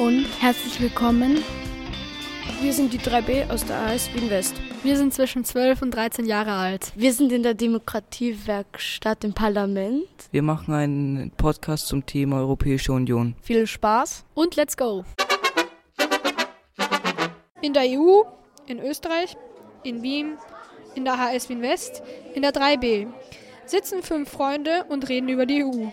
und herzlich willkommen. Wir sind die 3B aus der AS Wien West. Wir sind zwischen 12 und 13 Jahre alt. Wir sind in der Demokratiewerkstatt im Parlament. Wir machen einen Podcast zum Thema Europäische Union. Viel Spaß und let's go! In der EU, in Österreich, in Wien, in der HS Wien West, in der 3B sitzen 5 Freunde und reden über die EU.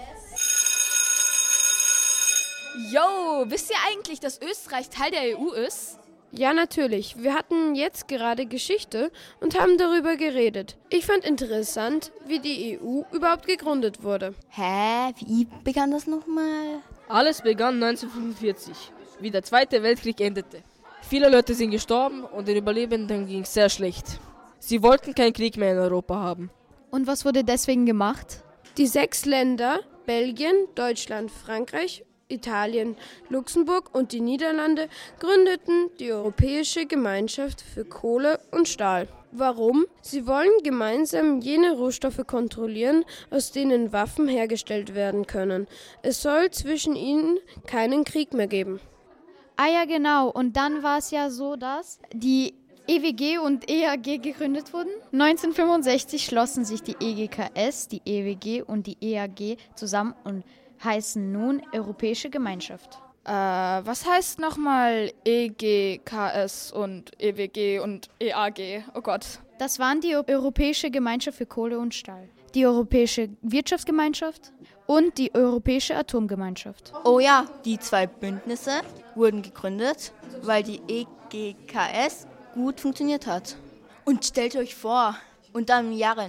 Yo, wisst ihr eigentlich, dass Österreich Teil der EU ist? Ja, natürlich. Wir hatten jetzt gerade Geschichte und haben darüber geredet. Ich fand interessant, wie die EU überhaupt gegründet wurde. Hä? Wie begann das nochmal? Alles begann 1945, wie der Zweite Weltkrieg endete. Viele Leute sind gestorben und den Überlebenden ging es sehr schlecht. Sie wollten keinen Krieg mehr in Europa haben. Und was wurde deswegen gemacht? Die 6 Länder, Belgien, Deutschland, Frankreich, Italien, Luxemburg und die Niederlande gründeten die Europäische Gemeinschaft für Kohle und Stahl. Warum? Sie wollen gemeinsam jene Rohstoffe kontrollieren, aus denen Waffen hergestellt werden können. Es soll zwischen ihnen keinen Krieg mehr geben. Ah ja, genau. Und dann war es ja so, dass die EWG und EAG gegründet wurden. 1965 schlossen sich die EGKS, die EWG und die EAG zusammen und heißen nun Europäische Gemeinschaft. Was heißt nochmal EGKS und EWG und EAG? Oh Gott. Das waren die Europäische Gemeinschaft für Kohle und Stahl, die Europäische Wirtschaftsgemeinschaft und die Europäische Atomgemeinschaft. Oh ja, die 2 Bündnisse wurden gegründet, weil die EGKS gut funktioniert hat. Und stellt euch vor, und dann im Jahre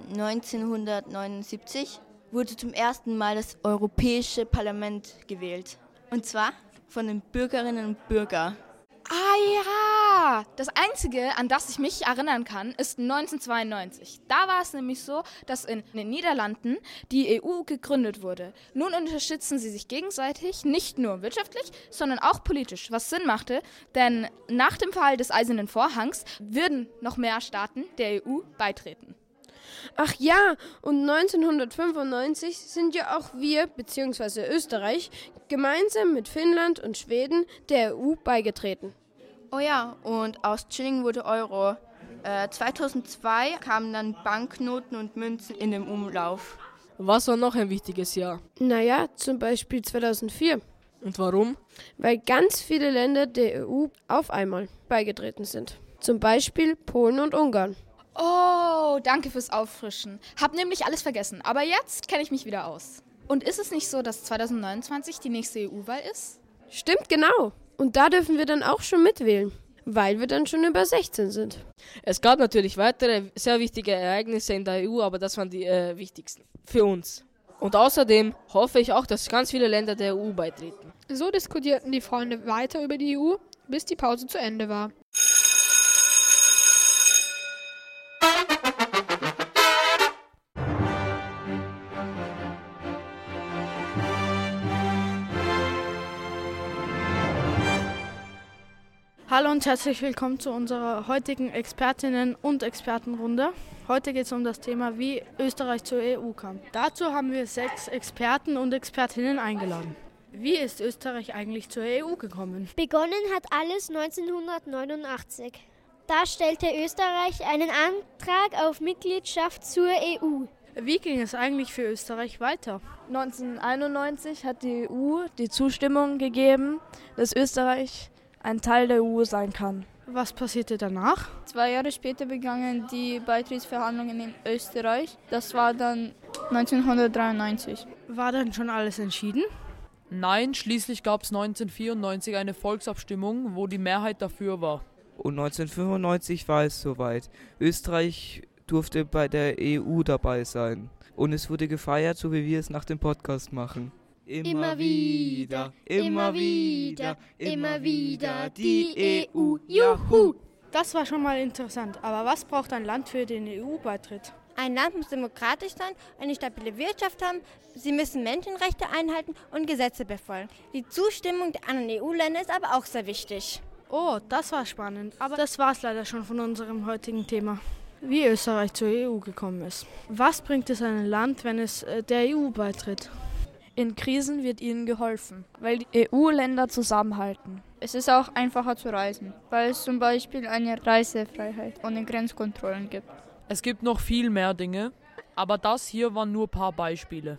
1979 wurde zum ersten Mal das Europäische Parlament gewählt. Und zwar von den Bürgerinnen und Bürgern. Ah ja, das Einzige, an das ich mich erinnern kann, ist 1992. Da war es nämlich so, dass in den Niederlanden die EU gegründet wurde. Nun unterstützen sie sich gegenseitig, nicht nur wirtschaftlich, sondern auch politisch, was Sinn machte, denn nach dem Fall des Eisernen Vorhangs würden noch mehr Staaten der EU beitreten. Ach ja, und 1995 sind ja auch wir, bzw. Österreich, gemeinsam mit Finnland und Schweden der EU beigetreten. Oh ja, und aus Schilling wurde Euro. 2002 kamen dann Banknoten und Münzen in den Umlauf. Was war noch ein wichtiges Jahr? Naja, zum Beispiel 2004. Und warum? Weil ganz viele Länder der EU auf einmal beigetreten sind. Zum Beispiel Polen und Ungarn. Oh, danke fürs Auffrischen. Hab nämlich alles vergessen, aber jetzt kenne ich mich wieder aus. Und ist es nicht so, dass 2029 die nächste EU-Wahl ist? Stimmt, genau. Und da dürfen wir dann auch schon mitwählen, weil wir dann schon über 16 sind. Es gab natürlich weitere sehr wichtige Ereignisse in der EU, aber das waren die wichtigsten für uns. Und außerdem hoffe ich auch, dass ganz viele Länder der EU beitreten. So diskutierten die Freunde weiter über die EU, bis die Pause zu Ende war. Hallo und herzlich willkommen zu unserer heutigen Expertinnen- und Expertenrunde. Heute geht es um das Thema, wie Österreich zur EU kam. Dazu haben wir 6 Experten und Expertinnen eingeladen. Wie ist Österreich eigentlich zur EU gekommen? Begonnen hat alles 1989. Da stellte Österreich einen Antrag auf Mitgliedschaft zur EU. Wie ging es eigentlich für Österreich weiter? 1991 hat die EU die Zustimmung gegeben, dass Österreich ein Teil der EU sein kann. Was passierte danach? 2 Jahre später begannen die Beitrittsverhandlungen in Österreich. Das war dann 1993. War dann schon alles entschieden? Nein, schließlich gab es 1994 eine Volksabstimmung, wo die Mehrheit dafür war. Und 1995 war es soweit. Österreich durfte bei der EU dabei sein. Und es wurde gefeiert, so wie wir es nach dem Podcast machen. Immer wieder, immer wieder, immer wieder die EU. Juhu! Das war schon mal interessant. Aber was braucht ein Land für den EU-Beitritt? Ein Land muss demokratisch sein, eine stabile Wirtschaft haben, sie müssen Menschenrechte einhalten und Gesetze befolgen. Die Zustimmung der anderen EU-Länder ist aber auch sehr wichtig. Oh, das war spannend. Aber das war's leider schon von unserem heutigen Thema. Wie Österreich zur EU gekommen ist. Was bringt es einem Land, wenn es der EU beitritt? In Krisen wird ihnen geholfen, weil die EU-Länder zusammenhalten. Es ist auch einfacher zu reisen, weil es zum Beispiel eine Reisefreiheit ohne Grenzkontrollen gibt. Es gibt noch viel mehr Dinge, aber das hier waren nur ein paar Beispiele.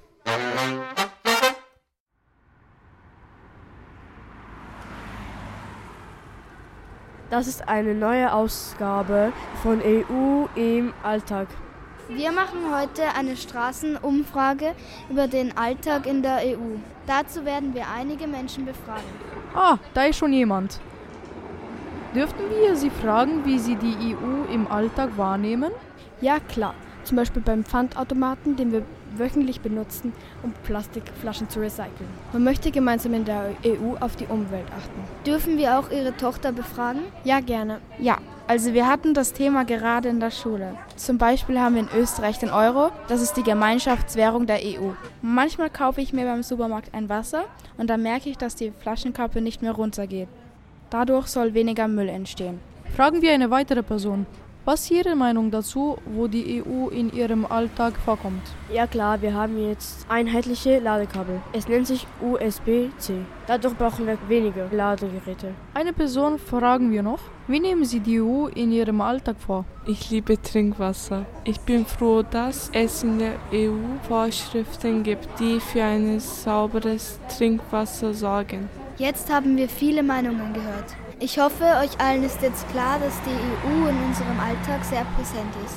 Das ist eine neue Ausgabe von EU im Alltag. Wir machen heute eine Straßenumfrage über den Alltag in der EU. Dazu werden wir einige Menschen befragen. Ah, da ist schon jemand. Dürften wir Sie fragen, wie Sie die EU im Alltag wahrnehmen? Ja, klar. Zum Beispiel beim Pfandautomaten, den wir wöchentlich benutzen, um Plastikflaschen zu recyceln. Man möchte gemeinsam in der EU auf die Umwelt achten. Dürfen wir auch Ihre Tochter befragen? Ja, gerne. Ja, also wir hatten das Thema gerade in der Schule. Zum Beispiel haben wir in Österreich den Euro, das ist die Gemeinschaftswährung der EU. Manchmal kaufe ich mir beim Supermarkt ein Wasser und dann merke ich, dass die Flaschenkappe nicht mehr runtergeht. Dadurch soll weniger Müll entstehen. Fragen wir eine weitere Person. Was ist Ihre Meinung dazu, wo die EU in Ihrem Alltag vorkommt? Ja klar, wir haben jetzt einheitliche Ladekabel. Es nennt sich USB-C. Dadurch brauchen wir weniger Ladegeräte. Eine Person fragen wir noch. Wie nehmen Sie die EU in Ihrem Alltag vor? Ich liebe Trinkwasser. Ich bin froh, dass es in der EU Vorschriften gibt, die für ein sauberes Trinkwasser sorgen. Jetzt haben wir viele Meinungen gehört. Ich hoffe, euch allen ist jetzt klar, dass die EU in unserem Alltag sehr präsent ist.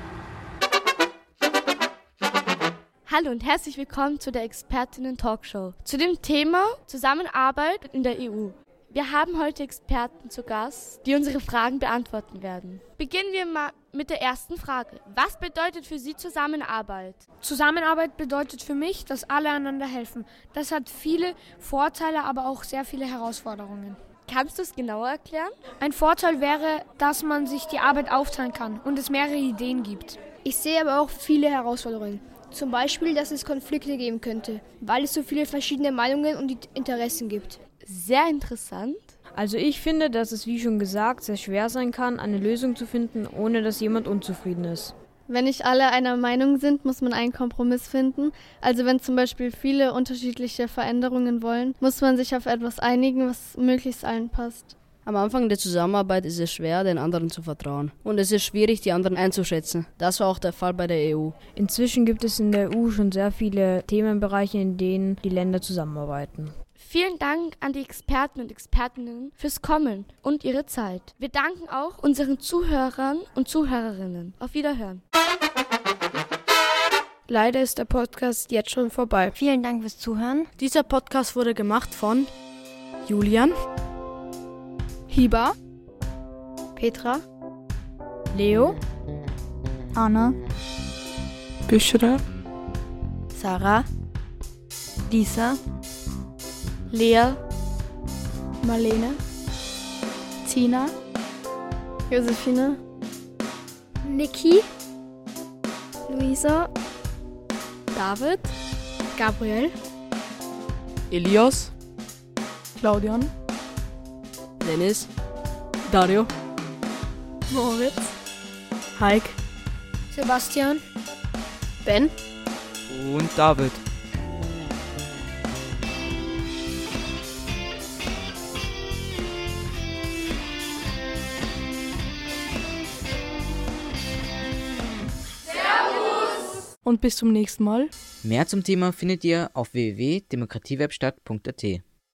Hallo und herzlich willkommen zu der Expertinnen-Talkshow. Zu dem Thema Zusammenarbeit in der EU. Wir haben heute Experten zu Gast, die unsere Fragen beantworten werden. Beginnen wir mal mit der ersten Frage. Was bedeutet für Sie Zusammenarbeit? Zusammenarbeit bedeutet für mich, dass alle einander helfen. Das hat viele Vorteile, aber auch sehr viele Herausforderungen. Kannst du es genauer erklären? Ein Vorteil wäre, dass man sich die Arbeit aufteilen kann und es mehrere Ideen gibt. Ich sehe aber auch viele Herausforderungen. Zum Beispiel, dass es Konflikte geben könnte, weil es so viele verschiedene Meinungen und Interessen gibt. Sehr interessant. Also ich finde, dass es, wie schon gesagt, sehr schwer sein kann, eine Lösung zu finden, ohne dass jemand unzufrieden ist. Wenn nicht alle einer Meinung sind, muss man einen Kompromiss finden. Also wenn zum Beispiel viele unterschiedliche Veränderungen wollen, muss man sich auf etwas einigen, was möglichst allen passt. Am Anfang der Zusammenarbeit ist es schwer, den anderen zu vertrauen. Und es ist schwierig, die anderen einzuschätzen. Das war auch der Fall bei der EU. Inzwischen gibt es in der EU schon sehr viele Themenbereiche, in denen die Länder zusammenarbeiten. Vielen Dank an die Experten und Expertinnen fürs Kommen und ihre Zeit. Wir danken auch unseren Zuhörern und Zuhörerinnen. Auf Wiederhören. Leider ist der Podcast jetzt schon vorbei. Vielen Dank fürs Zuhören. Dieser Podcast wurde gemacht von Julian, Hiba, Petra, Leo, Anna, Büschra, Sarah, Lisa, Lea, Marlene, Tina, Josephine, Niki, Luisa, David, Gabriel, Elias, Claudian, Dennis, Dario, Moritz, Heik, Sebastian, Ben und David. Und bis zum nächsten Mal. Mehr zum Thema findet ihr auf www.demokratiewerkstatt.at.